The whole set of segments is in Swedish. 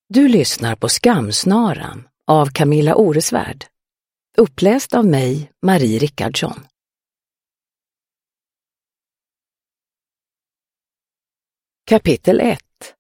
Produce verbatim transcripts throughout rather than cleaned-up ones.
Du lyssnar på Skamsnaran av Camilla Oresvärd. Uppläst av mig, Marie Rickardsson. Kapitel ett.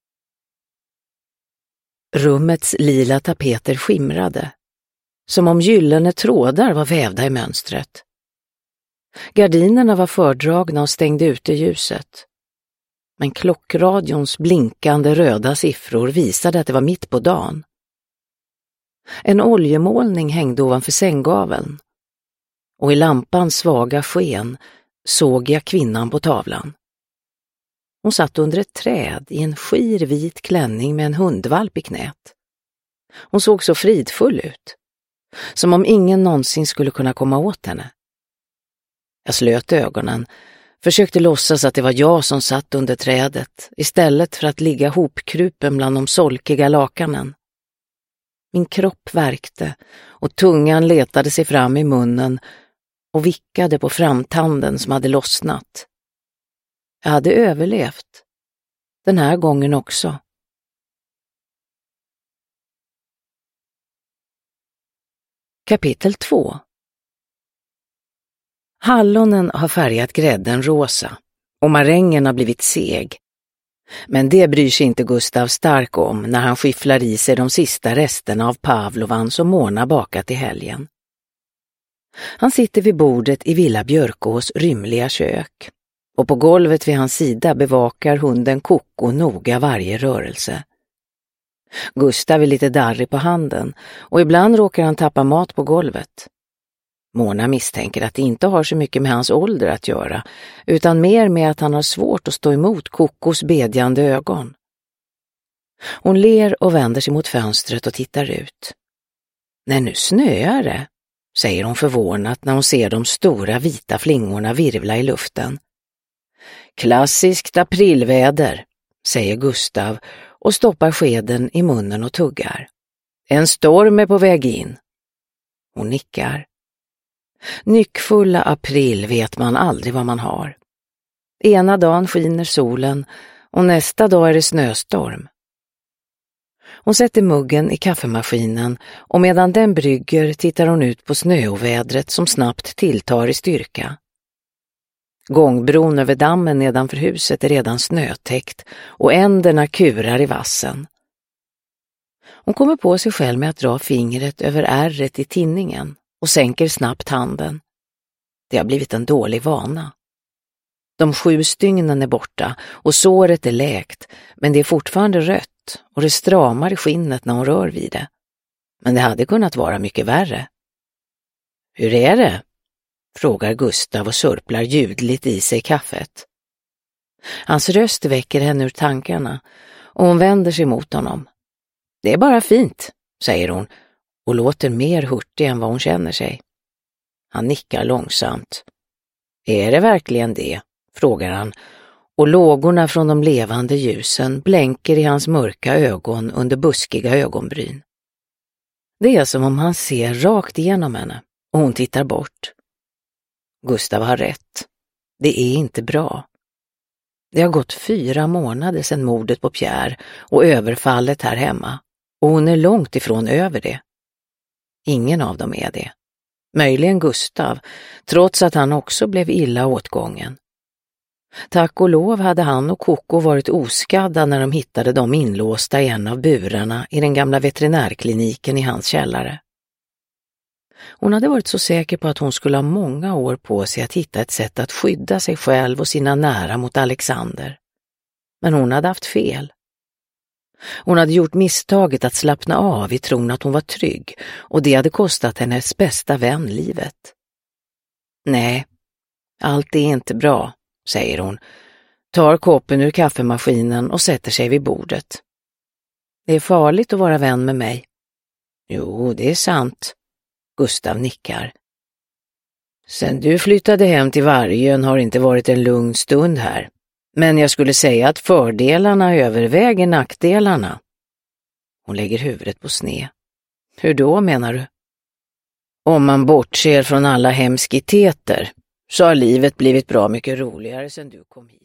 Rummets lila tapeter skimrade, som om gyllene trådar var vävda i mönstret. Gardinerna var fördragna och stängde ute ljuset. Men klockradions blinkande röda siffror visade att det var mitt på dagen. En oljemålning hängde ovanför sänggaveln, och i lampans svaga sken såg jag kvinnan på tavlan. Hon satt under ett träd i en skir vit klänning med en hundvalp i knät. Hon såg så fridfull ut, som om ingen någonsin skulle kunna komma åt henne. Jag slöt ögonen, försökte låtsas att det var jag som satt under trädet istället för att ligga hopkrupen bland de solkiga lakanen. Min kropp värkte och tungan letade sig fram i munnen och vickade på framtanden som hade lossnat. Jag hade överlevt, den här gången också. Kapitel två. Hallonen har färgat grädden rosa och marängen har blivit seg. Men det bryr sig inte Gustav Stark om när han skifflar i sig de sista resterna av pavlovan som Mona bakat i helgen. Han sitter vid bordet i Villa Björkås rymliga kök, och på golvet vid hans sida bevakar hunden Koko noga varje rörelse. Gustav är lite darrig på handen och ibland råkar han tappa mat på golvet. Mona misstänker att det inte har så mycket med hans ålder att göra, utan mer med att han har svårt att stå emot Kokos bedjande ögon. Hon ler och vänder sig mot fönstret och tittar ut. Nej, nu snöar det, säger hon förvånat när hon ser de stora vita flingorna virvla i luften. Klassiskt aprilväder, säger Gustav och stoppar skeden i munnen och tuggar. En storm är på väg in. Hon nickar. Nyckfulla april vet man aldrig vad man har. Ena dagen skiner solen och nästa dag är det snöstorm. Hon sätter muggen i kaffemaskinen och medan den brygger tittar hon ut på snöovädret som snabbt tilltar i styrka. Gångbron över dammen nedanför huset är redan snötäckt och änderna kurar i vassen. Hon kommer på sig själv med att dra fingret över ärret i tinningen och sänker snabbt handen. Det har blivit en dålig vana. De sju stygnen är borta och såret är läkt, men det är fortfarande rött och det stramar i skinnet när hon rör vid det. Men det hade kunnat vara mycket värre. Hur är det? Frågar Gustav och sörplar ljudligt i sig kaffet. Hans röst väcker henne ur tankarna och hon vänder sig mot honom. Det är bara fint, säger hon och låter mer hurtig än vad hon känner sig. Han nickar långsamt. Är det verkligen det? Frågar han och lågorna från de levande ljusen blänker i hans mörka ögon under buskiga ögonbryn. Det är som om han ser rakt igenom henne och hon tittar bort. Gustav har rätt. Det är inte bra. Det har gått fyra månader sedan mordet på Pierre och överfallet här hemma och hon är långt ifrån över det. Ingen av dem är det. Möjligen Gustav, trots att han också blev illa åtgången. Tack och lov hade han och Koko varit oskadda när de hittade dem inlåsta i en av burarna i den gamla veterinärkliniken i hans källare. Hon hade varit så säker på att hon skulle ha många år på sig att hitta ett sätt att skydda sig själv och sina nära mot Alexander. Men hon hade haft fel. Hon hade gjort misstaget att slappna av i tron att hon var trygg och det hade kostat hennes bästa vän livet. Nej, allt är inte bra, säger hon, tar koppen ur kaffemaskinen och sätter sig vid bordet. Det är farligt att vara vän med mig. Jo, det är sant. Gustav nickar. Sen du flyttade hem till Vargön har inte varit en lugn stund här. Men jag skulle säga att fördelarna överväger nackdelarna. Hon lägger huvudet på sned. Hur då menar du? Om man bortser från alla hemskiteter så har livet blivit bra mycket roligare sedan du kom hit.